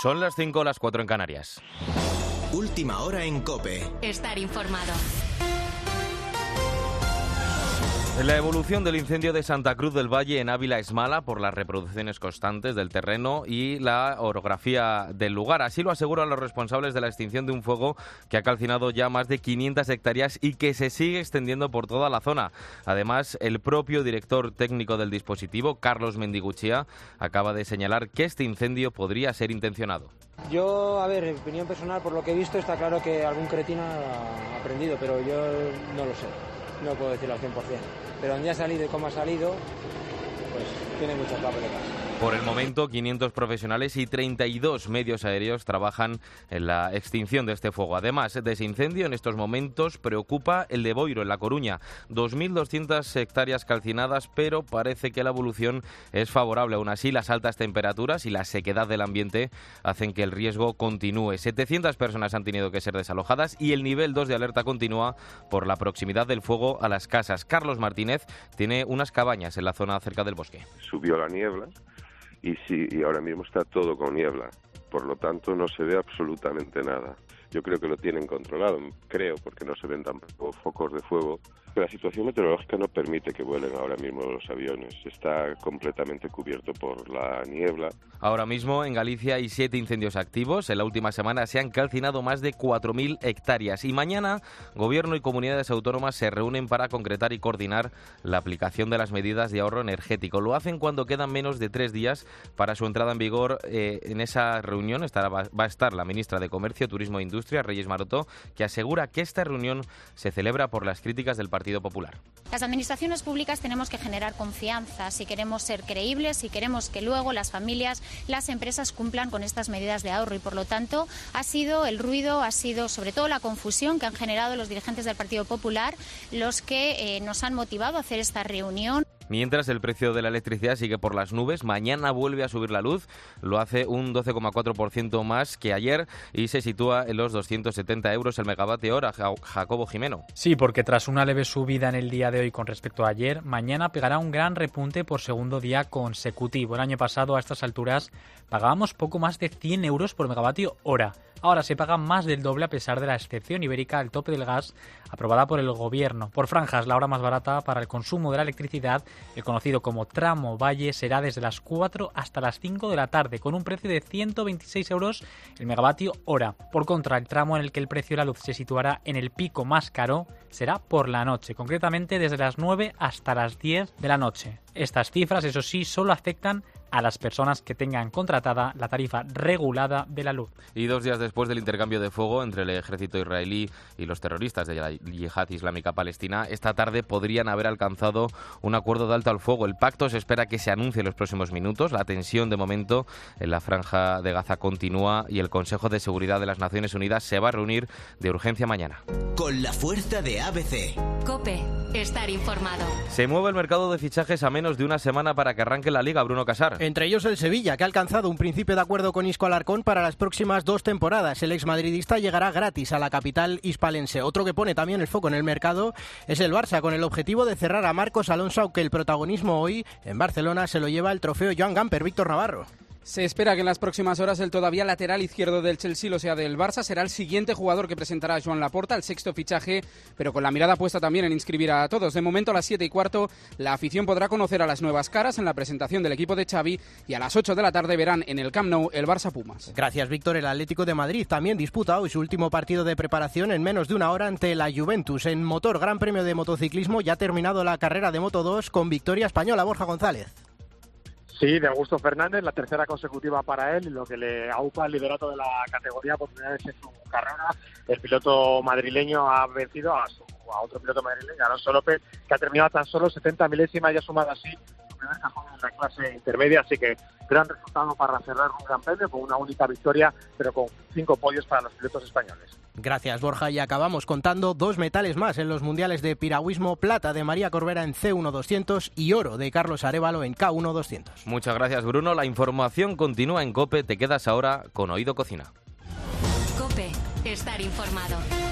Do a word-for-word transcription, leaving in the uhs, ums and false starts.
Son las cinco, las cuatro en Canarias. Última hora en COPE. Estar informado. La evolución del incendio de Santa Cruz del Valle en Ávila es mala por las reproducciones constantes del terreno y la orografía del lugar. Así lo aseguran los responsables de la extinción de un fuego que ha calcinado ya más de quinientas hectáreas y que se sigue extendiendo por toda la zona. Además, el propio director técnico del dispositivo, Carlos Mendiguchea, acaba de señalar que este incendio podría ser intencionado. Yo, a ver, en opinión personal, por lo que he visto, está claro que algún cretino ha aprendido, pero yo no lo sé. No puedo decirlo al cien por cien, pero donde ha salido y cómo ha salido, pues tiene muchas papeletas. Por el momento, quinientos profesionales y treinta y dos medios aéreos trabajan en la extinción de este fuego. Además de ese incendio, en estos momentos preocupa el de Boiro, en La Coruña. dos mil doscientas hectáreas calcinadas, pero parece que la evolución es favorable. Aún así, las altas temperaturas y la sequedad del ambiente hacen que el riesgo continúe. setecientas personas han tenido que ser desalojadas y el nivel dos de alerta continúa por la proximidad del fuego a las casas. Carlos Martínez tiene unas cabañas en la zona cerca del bosque. Subió la niebla. Y sí, y ahora mismo está todo con niebla, por lo tanto no se ve absolutamente nada. Yo creo que lo tienen controlado, creo, porque no se ven tampoco focos de fuego. La situación meteorológica no permite que vuelen ahora mismo los aviones. Está completamente cubierto por la niebla. Ahora mismo en Galicia hay siete incendios activos. En la última semana se han calcinado más de cuatro mil hectáreas. Y mañana, Gobierno y comunidades autónomas se reúnen para concretar y coordinar la aplicación de las medidas de ahorro energético. Lo hacen cuando quedan menos de tres días para su entrada en vigor. Eh, en esa reunión estará, va a estar la ministra de Comercio, Turismo e Industria, Reyes Maroto, que asegura que esta reunión se celebra por las críticas del Partido Popular. Las administraciones públicas tenemos que generar confianza si queremos ser creíbles, si queremos que luego las familias, las empresas cumplan con estas medidas de ahorro y por lo tanto ha sido el ruido, ha sido sobre todo la confusión que han generado los dirigentes del Partido Popular los que eh, nos han motivado a hacer esta reunión. Mientras el precio de la electricidad sigue por las nubes, mañana vuelve a subir la luz, lo hace un doce coma cuatro por ciento más que ayer y se sitúa en los doscientos setenta euros el megavatio hora. Jacobo Jimeno. Sí, porque tras una leve subida en el día de hoy con respecto a ayer, mañana pegará un gran repunte por segundo día consecutivo. El año pasado a estas alturas pagábamos poco más de cien euros por megavatio hora. Ahora se paga más del doble a pesar de la excepción ibérica al tope del gas aprobada por el Gobierno. Por franjas, la hora más barata para el consumo de la electricidad, el conocido como tramo valle, será desde las cuatro hasta las cinco de la tarde, con un precio de ciento veintiséis euros el megavatio hora. Por contra, el tramo en el que el precio de la luz se situará en el pico más caro será por la noche, concretamente desde las nueve hasta las diez de la noche. Estas cifras, eso sí, solo afectan a las personas que tengan contratada la tarifa regulada de la luz. Y dos días después del intercambio de fuego entre el ejército israelí y los terroristas de la Yihad Islámica Palestina, esta tarde podrían haber alcanzado un acuerdo de alto al fuego. El pacto se espera que se anuncie en los próximos minutos. La tensión de momento en la franja de Gaza continúa y el Consejo de Seguridad de las Naciones Unidas se va a reunir de urgencia mañana. Con la fuerza de A B C. COPE. Estar informado. Se mueve el mercado de fichajes a menos de una semana para que arranque la Liga. Bruno Casar. Entre ellos el Sevilla, que ha alcanzado un principio de acuerdo con Isco Alarcón para las próximas dos temporadas. El exmadridista llegará gratis a la capital hispalense. Otro que pone también el foco en el mercado es el Barça, con el objetivo de cerrar a Marcos Alonso, aunque el protagonismo hoy en Barcelona se lo lleva el trofeo Joan Gamper. Víctor Navarro. Se espera que en las próximas horas el todavía lateral izquierdo del Chelsea, lo sea del Barça, será el siguiente jugador que presentará Joan Laporta, el sexto fichaje, pero con la mirada puesta también en inscribir a todos. De momento a las siete y cuarto la afición podrá conocer a las nuevas caras en la presentación del equipo de Xavi y a las ocho de la tarde verán en el Camp Nou el Barça Pumas. Gracias, Víctor. El Atlético de Madrid también disputa hoy su último partido de preparación en menos de una hora ante la Juventus. En motor, Gran Premio de Motociclismo, ya ha terminado la carrera de Moto dos con victoria española. Borja González. Sí, de Augusto Fernández, la tercera consecutiva para él, lo que le aupa el liderato de la categoría por primera vez en su carrera. El piloto madrileño ha vencido a, su, a otro piloto madrileño, Alonso López, que ha terminado tan solo setenta milésimas y ha sumado así su primer cajón en la clase intermedia, así que gran resultado para cerrar un gran premio con una única victoria, pero con cinco podios para los pilotos españoles. Gracias, Borja. Y acabamos contando dos metales más en los mundiales de piragüismo: plata de María Corbera en C uno doscientos y oro de Carlos Arévalo en K uno doscientos. Muchas gracias, Bruno. La información continúa en COPE. Te quedas ahora con Oído Cocina. COPE. Estar informado.